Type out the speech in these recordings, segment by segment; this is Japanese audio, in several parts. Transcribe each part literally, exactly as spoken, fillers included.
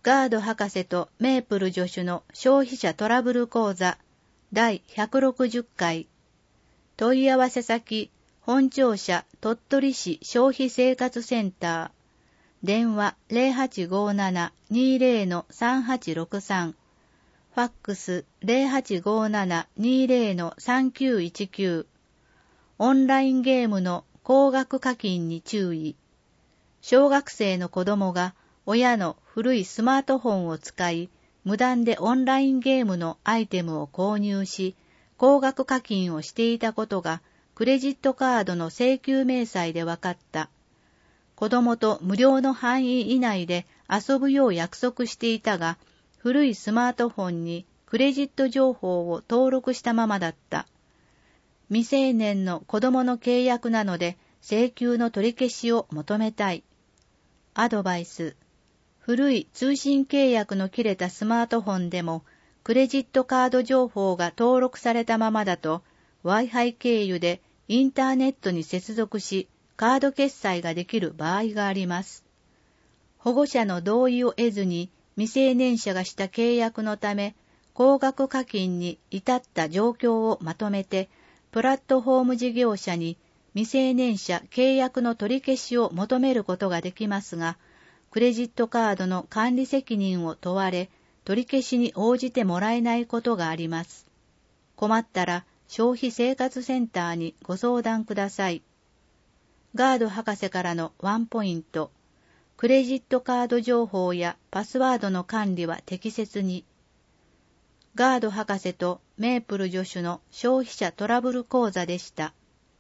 ガード博士とメープル助手の消費者トラブル講座だいひゃくろくじゅっかい。問い合わせ先、本庁舎鳥取市消費生活センター。電話 ゼロはちごーなな にーゼロ さんはちろくさん。ファックス ゼロはちごーなな にーゼロ さんきゅういちきゅう。オンラインゲームの高額課金に注意。小学生の子供が親の古いスマートフォンを使い、無断でオンラインゲームのアイテムを購入し、高額課金をしていたことがクレジットカードの請求明細で分かった。子供と無料の範囲以内で遊ぶよう約束していたが、古いスマートフォンにクレジット情報を登録したままだった。未成年の子供の契約なので請求の取り消しを求めたい。アドバイス。古い通信契約の切れたスマートフォンでもクレジットカード情報が登録されたままだと Wi-Fi 経由でインターネットに接続しカード決済ができる場合があります。保護者の同意を得ずに未成年者がした契約のため高額課金に至った状況をまとめてプラットフォーム事業者に未成年者契約の取り消しを求めることができますが、クレジットカードの管理責任を問われ、取り消しに応じてもらえないことがあります。困ったら消費生活センターにご相談ください。ガード博士からのワンポイント。クレジットカード情報やパスワードの管理は適切に。ガード博士とメープル助手の消費者トラブル講座でした。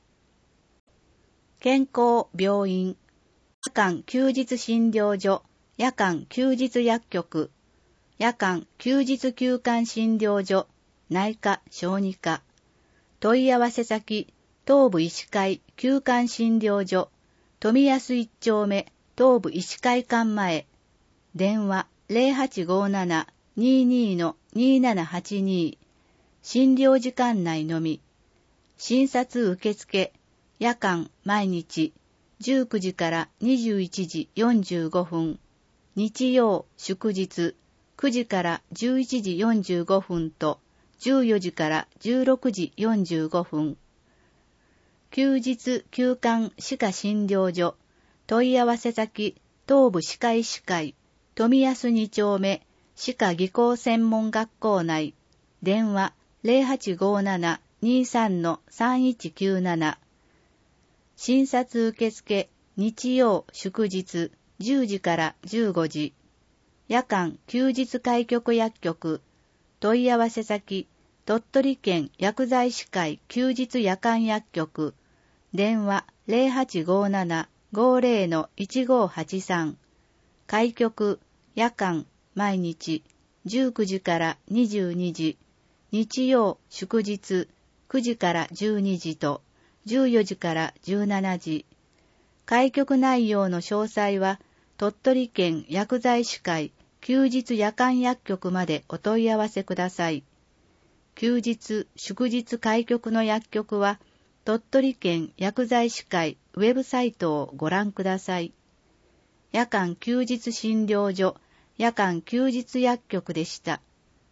健康病院、夜間休日診療所、夜間休日薬局、夜間休日休館診療所、内科小児科。問い合わせ先、東部医師会休館診療所、富安一丁目東部医師会館前。電話 ゼロはちごーなな にーにー にーななはちに。診療時間内のみ。診察受付、夜間毎日じゅうくじからにじゅういちじよんじゅうごふん。日曜祝日くじからじゅういちじよんじゅうごふんとじゅうよじからじゅうろくじよんじゅうごふん。休日休館歯科診療所。問い合わせ先、東部歯科医師会富安に丁目歯科技工専門学校内。電話 ゼロはちごーなな にーさん さんいちきゅうなな。診察受付日曜祝日じゅうじからじゅうごじ。夜間休日開局薬局。問い合わせ先、鳥取県薬剤師会休日夜間薬局。電話 ゼロはちごーなな ごーゼロ いちごーはちさん。開局夜間毎日じゅうくじからにじゅうにじ。日曜祝日くじからじゅうにじとじゅうよじからじゅうしちじ。開局内容の詳細は鳥取県薬剤師会休日夜間薬局までお問い合わせください。休日祝日開局の薬局は鳥取県薬剤師会ウェブサイトをご覧ください。夜間休日診療所、夜間休日薬局でした。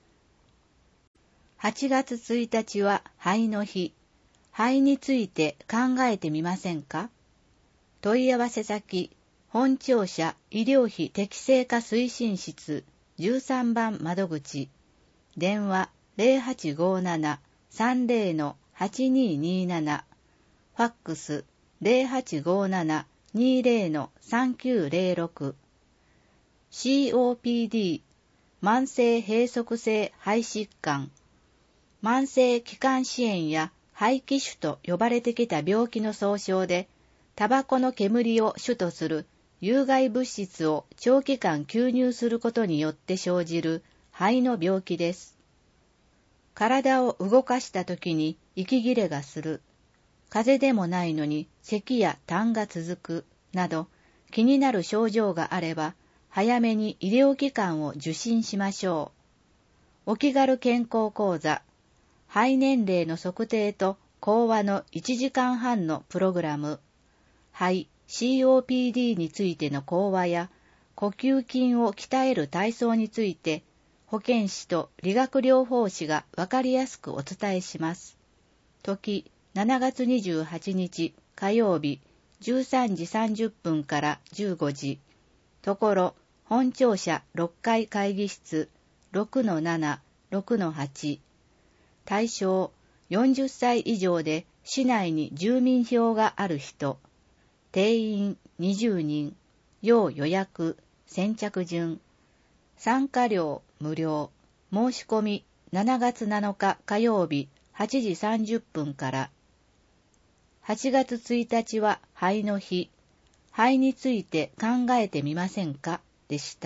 はちがつついたちは肺の日。肺について考えてみませんか？問い合わせ先、本庁舎医療費適正化推進室じゅうさんばん窓口。電話 ゼロはちごーなな さんゼロ はちにーにーなな。ファックス ゼロはちごーなな にーゼロ さんきゅうゼロろく。シーオーピーディー 慢性閉塞性肺疾患。慢性気管支炎や肺気腫と呼ばれてきた病気の総称で、タバコの煙を主とする有害物質を長期間吸入することによって生じる肺の病気です。体を動かしたときに息切れがする、風邪でもないのに咳や痰が続くなど気になる症状があれば早めに医療機関を受診しましょう。お気軽健康講座、肺年齢の測定と講話のいちじかんはんのプログラム、肺 シーオーピーディー についての講話や呼吸筋を鍛える体操について、保健師と理学療法士がわかりやすくお伝えします。時、しちがつにじゅうはちにち火曜日、じゅうさんじさんじゅっぷんからじゅうごじ。ところ、本庁舎ろっかい会議室 ろくのなな、ろくのはち。対象、よんじゅっさい以上で市内に住民票がある人。定員にじゅうにん。要予約、先着順。参加料無料。申し込みしちがつなのか火曜日はちじさんじゅっぷんから。はちがつついたちは肺の日。肺について考えてみませんかでした。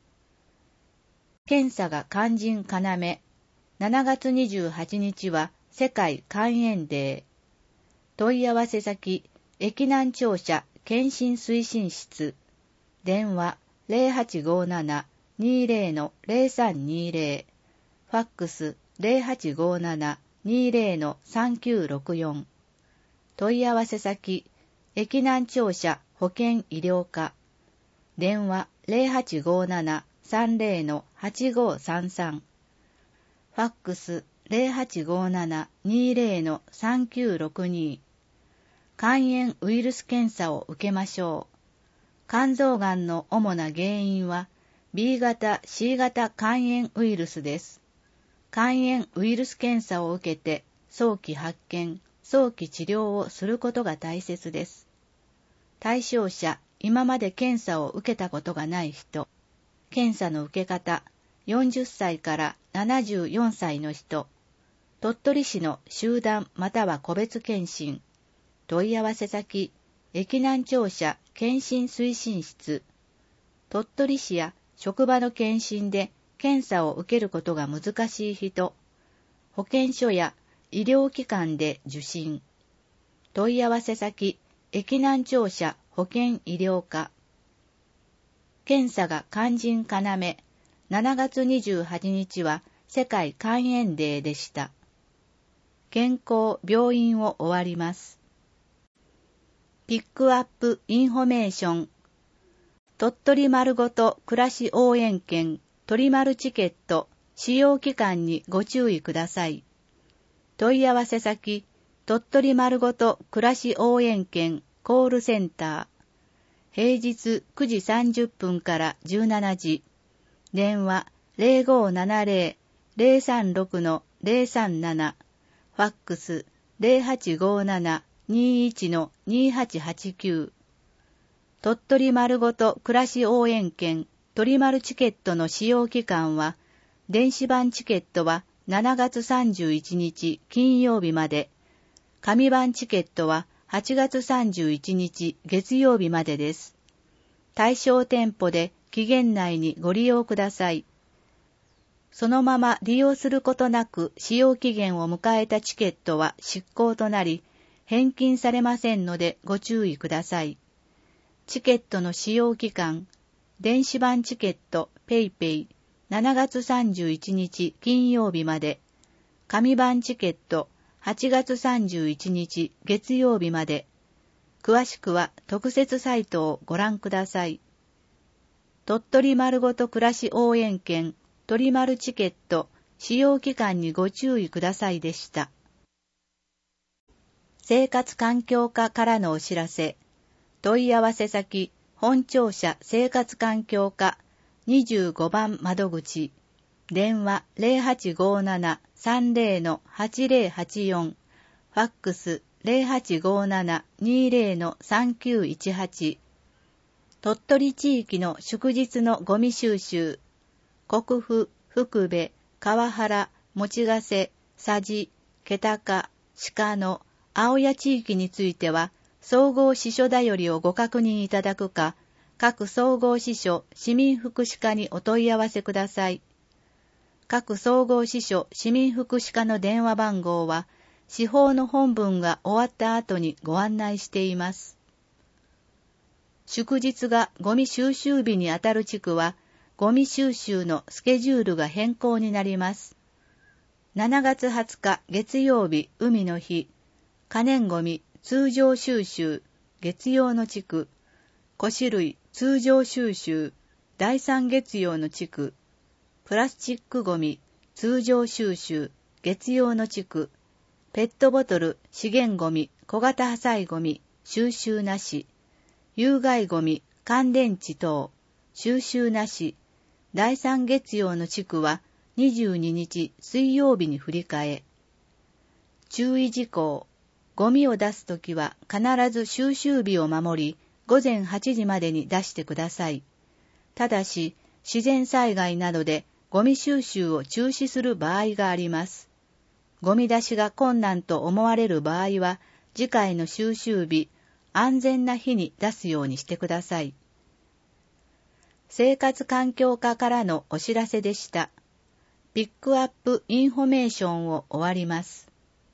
検査が肝心要。しちがつにじゅうはちにちは世界肝炎デー。問い合わせ先、駅南庁舎検診推進室。電話 ゼロはちごなな にーぜろ の ゼロさんにーぜろ。ファックス ゼロはちごなな にーぜろ の さんきゅうろくよん。問い合わせ先、駅南庁舎保健医療課。電話 ゼロはちごなな さんぜろ の はちごさんさん。ファックス ゼロはちごなな にーぜろ の さんきゅうろくに。肝炎ウイルス検査を受けましょう。肝臓がんの主な原因は ビー 型 シー 型肝炎ウイルスです。肝炎ウイルス検査を受けて早期発見、早期治療をすることが大切です。対象者、今まで検査を受けたことがない人。検査の受け方、よんじゅっさいからななじゅうよんさいの人。鳥取市の集団または個別検診。問い合わせ先、駅南庁舎検診推進室。鳥取市や職場の検診で検査を受けることが難しい人。保健所や医療機関で受診。問い合わせ先、駅南庁舎保健医療課。検査が肝心要。しちがつにじゅうはちにちは世界肝炎デーでした。健康病院を終わります。ピックアップインフォメーション。鳥取丸ごと暮らし応援券、鳥丸チケット、使用期間にご注意ください。問い合わせ先、鳥取丸ごと暮らし応援券コールセンター。平日くじさんじゅっぷんからじゅうしちじ。電話 ゼロごななゼロ ゼロさんろく の ゼロさんなな。ファックス ゼロはちごなな にーいち の にーはちはちきゅう。鳥取丸ごと暮らし応援券鳥丸チケットの使用期間は、電子版チケットはしちがつさんじゅういちにち金曜日まで、紙版チケットははちがつさんじゅういちにち月曜日までです。対象店舗で期限内にご利用ください。そのまま利用することなく使用期限を迎えたチケットは失効となり、返金されませんのでご注意ください。チケットの使用期間、電子版チケットペイペイしちがつさんじゅういちにち金曜日まで、紙版チケットはちがつさんじゅういちにち月曜日まで。詳しくは特設サイトをご覧ください。鳥取丸ごと暮らし応援券鳥丸チケット使用期間にご注意くださいでした。生活環境課からのお知らせ。問い合わせ先、本庁舎生活環境課にじゅうごばん窓口。電話 ゼロはちごなな さんぜろ の はちぜろはちよん。ファックスゼロはちごなな にーぜろ の さんきゅういちはち。鳥取地域の祝日のゴミ収集。国府、福部、川原、用瀬、佐治、気高、鹿野、青谷地域については、総合支所だよりをご確認いただくか、各総合支所市民福祉課にお問い合わせください。各総合支所市民福祉課の電話番号は、司法の本文が終わった後にご案内しています。祝日がゴミ収集日にあたる地区は、ゴミ収集のスケジュールが変更になります。しちがつはつか月曜日海の日、可燃ゴミ通常収集月曜の地区、古紙類通常収集だいさん月曜の地区、プラスチックごみ、通常収集、月曜の地区、ペットボトル、資源ごみ、小型破砕ごみ、収集なし、有害ごみ、乾電池等、収集なし、だいさん月曜の地区はにじゅうににち水曜日に振り替え。注意事項、ゴミを出すときは必ず収集日を守り、ごぜんはちじまでに出してください。ただし、自然災害などでゴミ収集を中止する場合があります。ゴミ出しが困難と思われる場合は、次回の収集日、安全な日に出すようにしてください。生活環境課からのお知らせでした。ピックアップインフォメーションを終わります。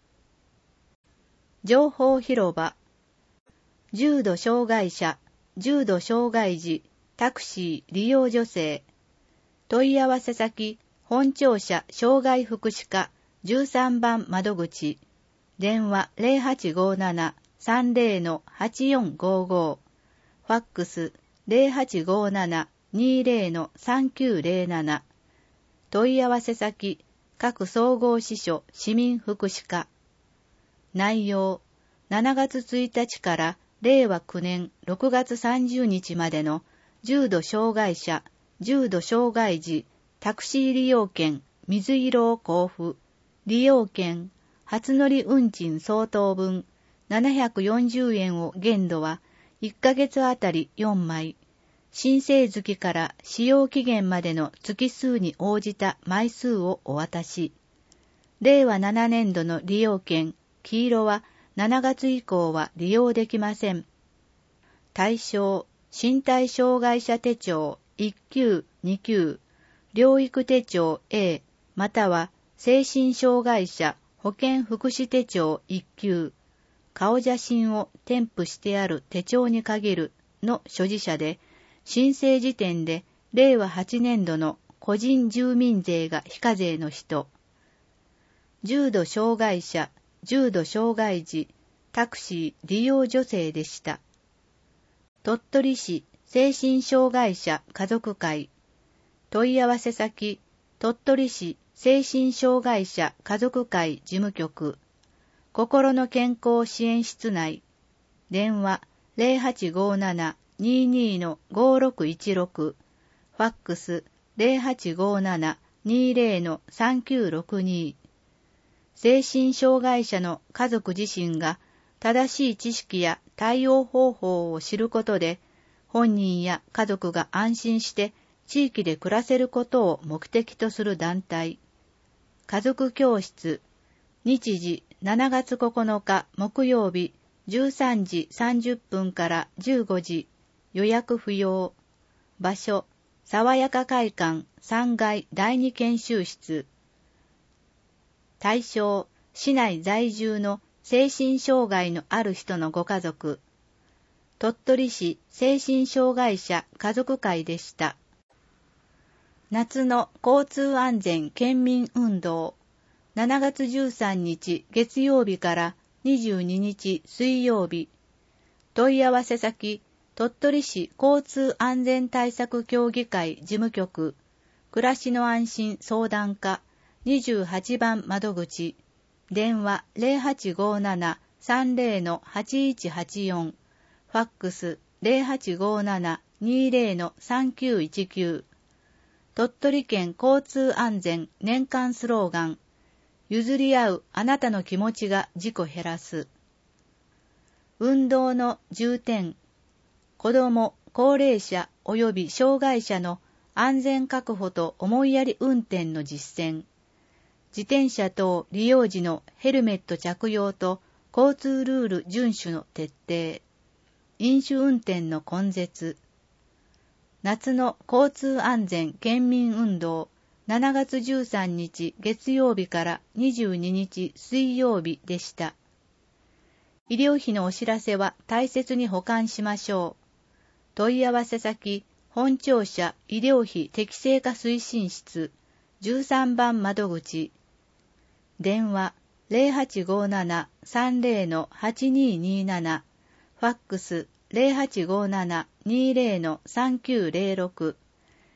情報広場。重度障害者、重度障害児、タクシー利用女性。問い合わせ先、本庁舎障害福祉課じゅうさんばん窓口。電話 ゼロはちごーなな さんゼロのはちよんごーごー。ファックス ゼロはちごーなな にゼロのさんきゅうゼロなな。問い合わせ先、各総合支所市民福祉課。内容、しちがつついたちかられいわきゅうねんろくがつさんじゅうにちまでの重度障害者、重度障害児、タクシー利用券、水色を交付、利用券、初乗り運賃相当分、ななひゃくよんじゅうえんを限度はいっかげつあたりよんまい、申請月から使用期限までの月数に応じた枚数をお渡し。れいわななねんどの利用券、黄色はしちがつ以降は利用できません。対象、身体障害者手帳いっきゅう、にきゅう、療育手帳 A または精神障害者保健福祉手帳いっきゅう、顔写真を添付してある手帳に限るの所持者で、申請時点でれいわはちねんどの個人住民税が非課税の人、重度障害者、重度障害児、タクシー利用女性でした。鳥取市精神障害者家族会。問い合わせ先、鳥取市精神障害者家族会事務局。心の健康支援室内。電話 ゼロはちごーなな にーにーのごーろくいちろく。ファックス ゼロはちごーなな にーゼロのさんきゅうろくに。精神障害者の家族自身が正しい知識や対応方法を知ることで、本人や家族が安心して地域で暮らせることを目的とする団体。家族教室、日時しちがつここのか木曜日じゅうさんじさんじゅっぷんからじゅうごじ、予約不要。場所、爽やか会館さんがいだいに研修室。対象、市内在住の精神障害のある人のご家族。鳥取市精神障害者家族会でした。夏の交通安全県民運動。しちがつじゅうさんにち月曜日からにじゅうににち水曜日。問い合わせ先、鳥取市交通安全対策協議会事務局、暮らしの安心相談課にじゅうはちばん窓口。電話 ゼロはちごーなな さんゼロのはちいちはちよん。ファックス ゼロはちごーなな にーゼロのさんきゅういちきゅう。鳥取県交通安全年間スローガン、譲り合うあなたの気持ちが事故減らす。運動の重点、子ども、高齢者及び障害者の安全確保と思いやり運転の実践。自転車等利用時のヘルメット着用と交通ルール遵守の徹底。飲酒運転の根絶。夏の交通安全県民運動しちがつじゅうさんにち月曜日からにじゅうににち水曜日でした。医療費のお知らせは大切に保管しましょう。問い合わせ先、本庁舎医療費適正化推進室じゅうさんばん窓口。電話 ゼロはちごーなな さんゼロのはちにーにーなな。ファックス ゼロはちごーなな にーゼロのさんきゅうゼロろく。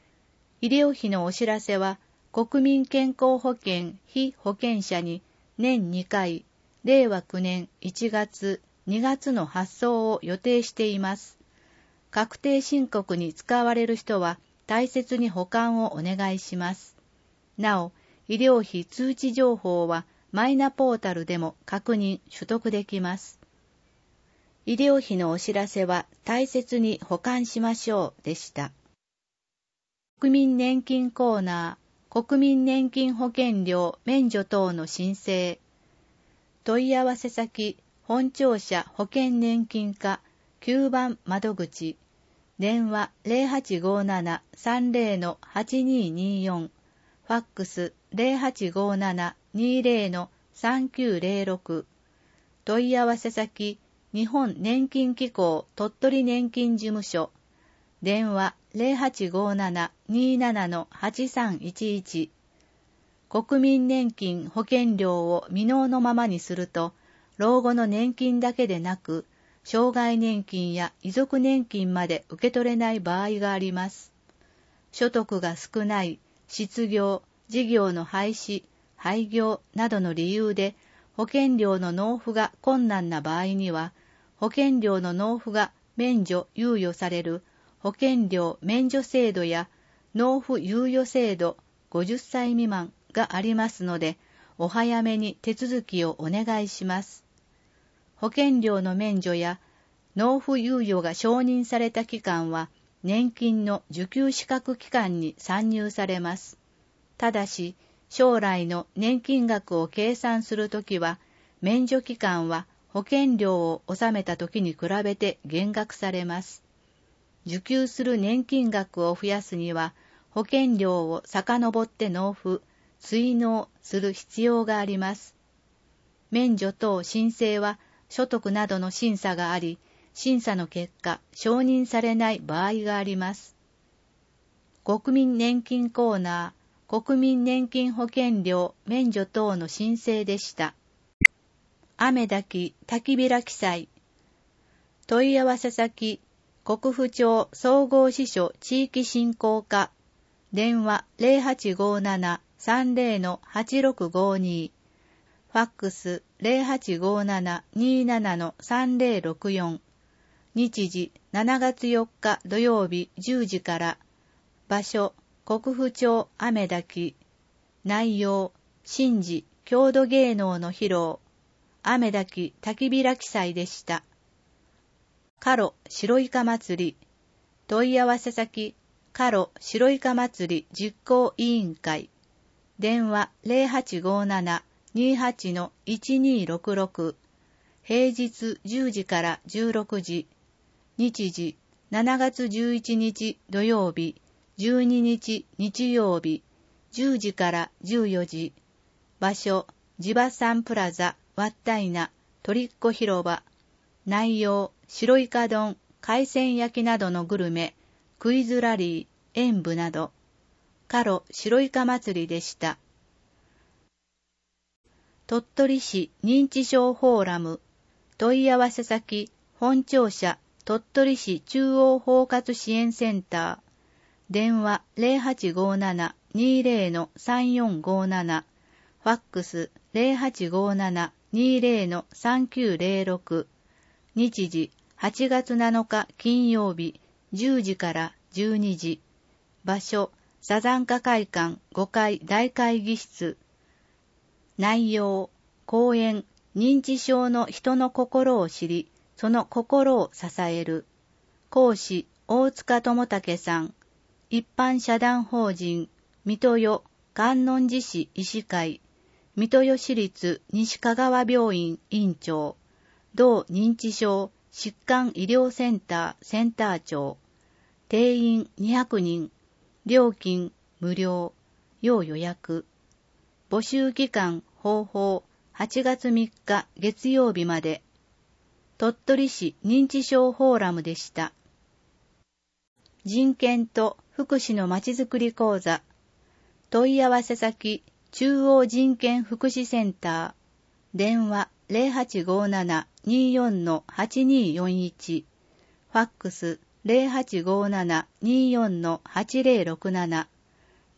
医療費のお知らせは、国民健康保険被保険者に年にかい、れいわきゅうねんいちがつ、にがつの発送を予定しています。確定申告に使われる人は大切に保管をお願いします。なお、医療費通知情報はマイナポータルでも確認・取得できます。医療費のお知らせは大切に保管しましょうでした。国民年金コーナー、国民年金保険料免除等の申請。問い合わせ先、本庁舎保険年金課きゅうばん窓口、電話 ゼロはちごーなな さんゼロ のはちにーにーよん、ファックス ゼロはちごーなな にーゼロ のさんきゅうゼロろく、問い合わせ先、日本年金機構鳥取年金事務所、電話 ゼロはちごーなな にーなな のはちさんいちいち、国民年金保険料を未納のままにすると、老後の年金だけでなく、障害年金や遺族年金まで受け取れない場合があります。所得が少ない、失業、事業の廃止、廃業などの理由で保険料の納付が困難な場合には、保険料の納付が免除・猶予される保険料免除制度や納付猶予制度ごじゅっさい未満がありますので、お早めに手続きをお願いします。保険料の免除や納付猶予が承認された期間は、年金の受給資格期間に算入されます。ただし、将来の年金額を計算するときは、免除期間は保険料を納めたときに比べて減額されます。受給する年金額を増やすには、保険料を遡って納付、追納する必要があります。免除等申請は所得などの審査があり、審査の結果、承認されない場合があります。国民年金コーナー、国民年金保険料免除等の申請でした。雨滝焚き開き祭。問い合わせ先、国府町総合支所地域振興課、電話 ゼロはちごーなな さんゼロ のはちろくごーにー、ファックス ゼロはちごーなな にーなな のさんゼロろくよん、日時しちがつよっか土曜日じゅうじから、場所国府町雨滝、内容神事郷土芸能の披露、雨滝焚き開き祭でした。カロ白イカ祭り、問い合わせ先、カロ白イカ祭り実行委員会、電話 ゼロはちごーなな にーはち のいちにーろくろく、平日じゅうじからじゅうろくじ、日時しちがつじゅういちにち土曜日、じゅうににち日曜日、じゅうじからじゅうよじ、場所、地場産プラザ、わったいな、とりっこ広場、内容、白イカ丼、海鮮焼きなどのグルメ、クイズラリー、演舞など、カロ白イカ祭りでした。鳥取市認知症フォーラム、問い合わせ先、本庁舎、鳥取市中央包括支援センター、電話 ゼロはちごーなな にーゼロ のさんよんごーなな、ファックス ゼロはちごーなな にーゼロ のさんきゅうゼロろく、日時はちがつなのか金曜日じゅうじからじゅうにじ、場所サザンカ会館ごかい大会議室、内容講演認知症の人の心を知り、その心を支える、講師大塚智武さん、一般社団法人水戸代観音寺市医師会、水戸代市立西香川病院院長、同認知症疾患医療センターセンター長、定員にひゃくにん、料金無料、要予約、募集期間方法はちがつみっか月曜日まで、鳥取市認知症フォーラムでした。人権と福祉のまちづくり講座、問い合わせ先、中央人権福祉センター、電話 ゼロはちごーなな にーよん のはちにーよんいち、ファックス ゼロはちごーなな にーよん のはちゼロろくなな、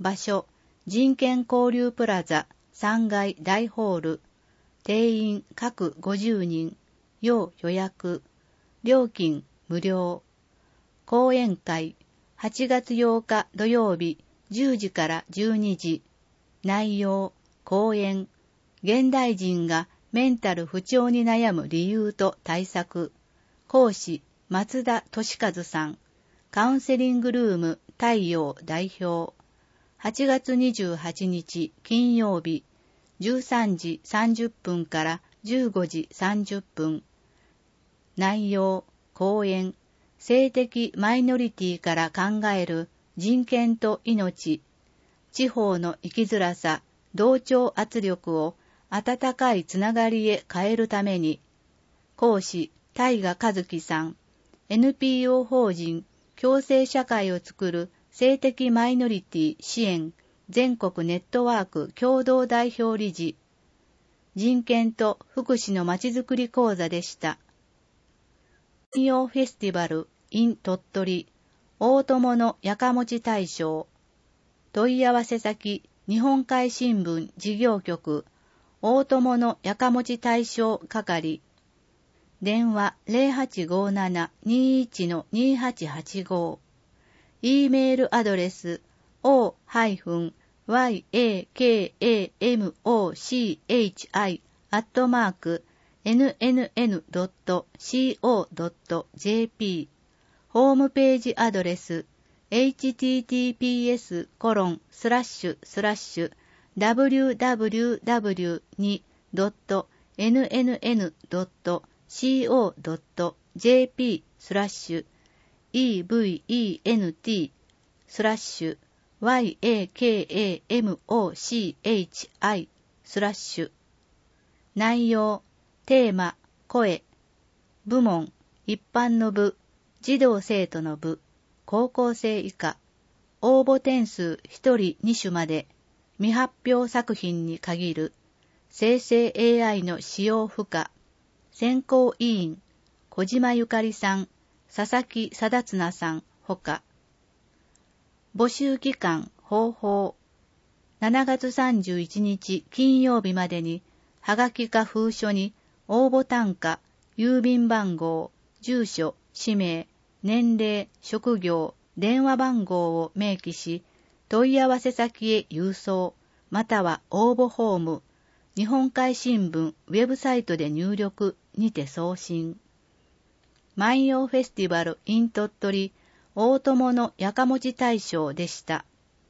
場所、人権交流プラザさんがい大ホール。定員各ごじゅうにん。要予約。料金無料。講演会はちがつようか土曜日じゅうじからじゅうにじ。内容、講演。現代人がメンタル不調に悩む理由と対策。講師、松田俊和さん。カウンセリングルーム太陽代表。はちがつにじゅうはちにち金曜日じゅうさんじさんじゅっぷんからじゅうごじさんじゅっぷん。内容、講演。性的マイノリティから考える人権と命。地方の生きづらさ、同調圧力を温かいつながりへ変えるために。講師、大賀和樹さん。エヌピーオー 法人共生社会をつくる性的マイノリティ支援全国ネットワーク共同代表理事。人権と福祉のまちづくり講座でした。民謡フェスティバル in 鳥取大友のやかもち大賞。問い合わせ先日本海新聞事業局大友のやかもち大賞係。電話 ゼロはちごーなな にーいち にーはちはちご。E メールアドレス オー ワイ エー ケー エー エム オー シー エイチ アイ アットマーク エヌエヌエヌ ドット シーオー ドット ジェーピー。ホームページアドレス エイチティーティーピーエス コロン スラッシュ スラッシュ ダブリューダブリューダブリュー に ドット エヌエヌエヌ ドット シーオー ドット ジェーピー スラッシュ イーブイイーエヌティー スラッシュ ワイ エー ケー エー エム オー シー エイチ アイ スラッシュ。内容、テーマ、声。部門、一般の部、児童生徒の部、高校生以下。応募点数ひとりに種まで。未発表作品に限る。生成 エーアイ の使用不可。選考委員、小島ゆかりさん、佐々木貞綱さんほか。募集期間、方法。しちがつさんじゅういちにち金曜日までに、はがきか封書に応募単価、郵便番号、住所、氏名、年齢、職業、電話番号を明記し、問い合わせ先へ郵送、または応募フォーム、日本海新聞ウェブサイトで入力にて送信。万葉フェスティバル in 鳥取大友のやかもち大賞でした。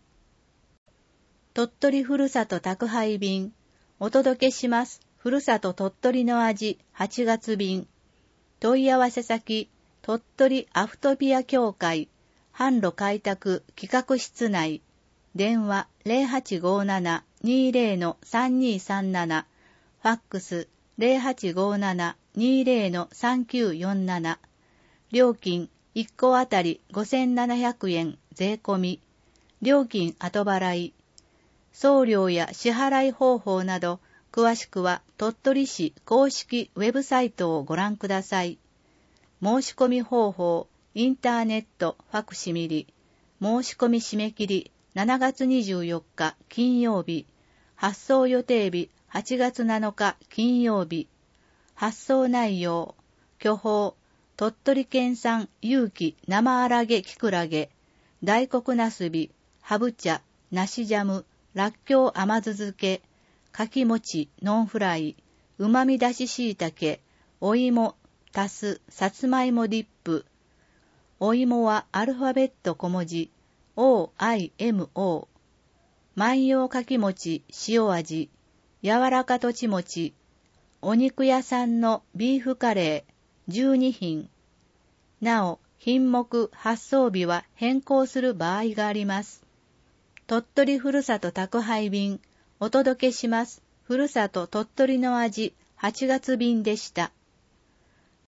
鳥取ふるさと宅配便お届けします。ふるさと鳥取の味はちがつ便。問い合わせ先鳥取アフトピア協会販路開拓企画室内。電話 ゼロはちごーなな にーぜろ さんにーさんなな。ファックス ゼロはちごーなな にーぜろ さんきゅうよんなな。料金いっこあたりごせんななひゃくえん税込み。料金後払い。送料や支払い方法など詳しくは鳥取市公式ウェブサイトをご覧ください。申し込み方法、インターネット、ファクシミリ。申し込み締め切りしちがつにじゅうよっか金曜日。発送予定日はちがつなのか金曜日。発送内容、巨峰、鳥取県産有機生あらげきくらげ、大黒なすび、ハブ茶、梨ジャム、らっきょう甘酢漬け、かきもち、ノンフライ、うまみだししいたけ、お芋、たす、さつまいもディップ。お芋はアルファベット小文字、オーアイエムオー。万葉かきもち、塩味、柔らかとちもち、お肉屋さんのビーフカレー、じゅうにひん。なお、品目、発送日は変更する場合があります。鳥取ふるさと宅配便、お届けします。ふるさと鳥取の味、はちがつ便でした。